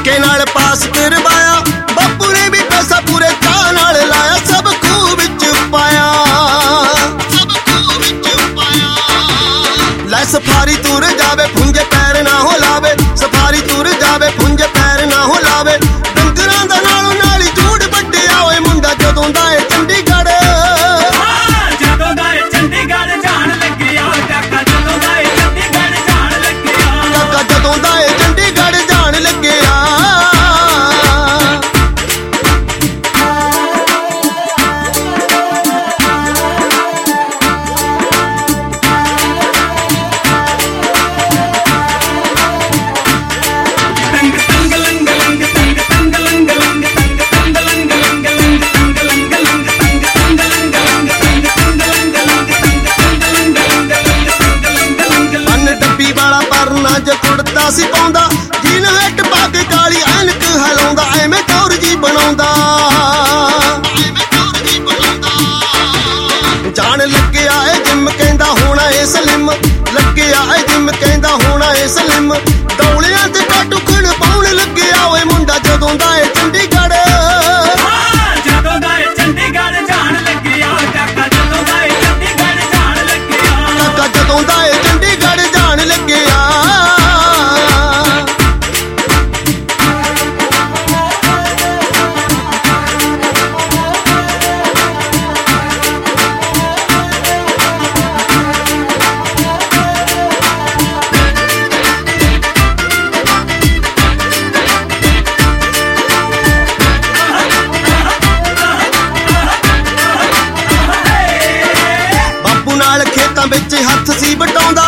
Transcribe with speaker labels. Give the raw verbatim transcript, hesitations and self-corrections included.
Speaker 1: ਧੱਕੇ ਨਾਲ ਪਾਸ ਕਰਵਾਇਆ, ਬਾਪੂ ਨੇ ਵੀ ਪੈਸਾ ਪੂਰੇ ਚਾਅ ਨਾਲ ਲਾਇਆ, ਸਭ ਖੂਹ ਵਿੱਚ ਪਾਇਆ, ਸਭ ਖੂਹ ਵਿੱਚ ਪਾਇਆ। ਲੈ ਸਫਾਰੀ ਤੁਰ ਜਾਵੇ ਪੁੰਜੇ ਪੈਰ ਨਾ ਹੋ ਲਾਵੇ, ਸਫਾਰੀ ਤੁਰ ਜਾਵੇ ਪੁੰਜੇ ਪੈਰ ਨਾ ਹੋ ਲਾਵੇ। ਡੰਗਰਾਂ ਦਾ ਨਾਲੋਂ ਨਾਲ ਹੀ ਝੂੜ ਵੱਡਿਆ ਓਏ ਮੁੰਡਾ ਜਦੋਂ ਦਾ ਏ ਚੰਡੀਗੜ੍ਹ,
Speaker 2: ਜਦੋਂ ਦਾ ਏ ਚੰਡੀਗੜ੍ਹ ਜਾਣ ਲੱਗਿਆ, ਕਾਕਾ ਜਦੋਂ ਦਾ ਏ ਚੰਡੀਗੜ੍ਹ ਜਾਣ ਲੱਗਿਆ,
Speaker 1: ਕਾਕਾ ਜਦੋਂ ਦਾ ਏ ਚੰਡੀਗੜ੍ਹ ਜਾਣ ਲੱਗਿਆ। ਜੇ ਕੁੜਤਾ ਸੀ ਪਾਉਂਦਾ, ਜੀਨ ਹੱਟ ਪਾ ਕੇ ਕਾਲੀ ਐਨਕ ਹਲਾਉਂਦਾ, ਐਵੇਂ ਚੌਰ ਜੀ ਬਣਾਉਂਦਾ, ਐਵੇਂ ਚੌਰ ਜੀ ਬਣਾਉਂਦਾ। ਜਾਣ ਲੱਗਿਆ ਏ ਜਿਮ ਕਹਿੰਦਾ ਹੋਣਾ ਏ ਸਲਿਮ, ਲੱਗਿਆ ਏ ਜਿਮ ਕਹਿੰਦਾ ਹੋਣਾ ਏ ਸਲਿਮ। ਡੌਲਿਆਂ ਤੇ ਕਾਟੂ ਖਣ ਪਾਉਣ ਲੱਗਿਆ ਓਏ ਮੁੰਡਾ ਜਦੋਂ ਦਾ ਏ ਚੰਡੀਗੜ੍ਹ,
Speaker 2: ਜਦੋਂ ਦਾ ਏ ਚੰਡੀਗੜ੍ਹ ਜਾਣ ਲੱਗਿਆ, ਕਾਕਾ ਜਦੋਂ ਦਾ ਏ ਚੰਡੀਗੜ੍ਹ ਜਾਣ ਲੱਗਿਆ,
Speaker 1: ਕਾਕਾ ਜਦੋਂ ਦਾ ਏ ਚੰਡੀਗੜ੍ਹ ਜਾਣ ਲੱਗਿਆ। ਬਾਪੂ ਨਾਲ ਖੇਤਾਂ ਵਿੱਚ ਹੱਥ ਸੀ ਵਟਾਉਂਦਾ,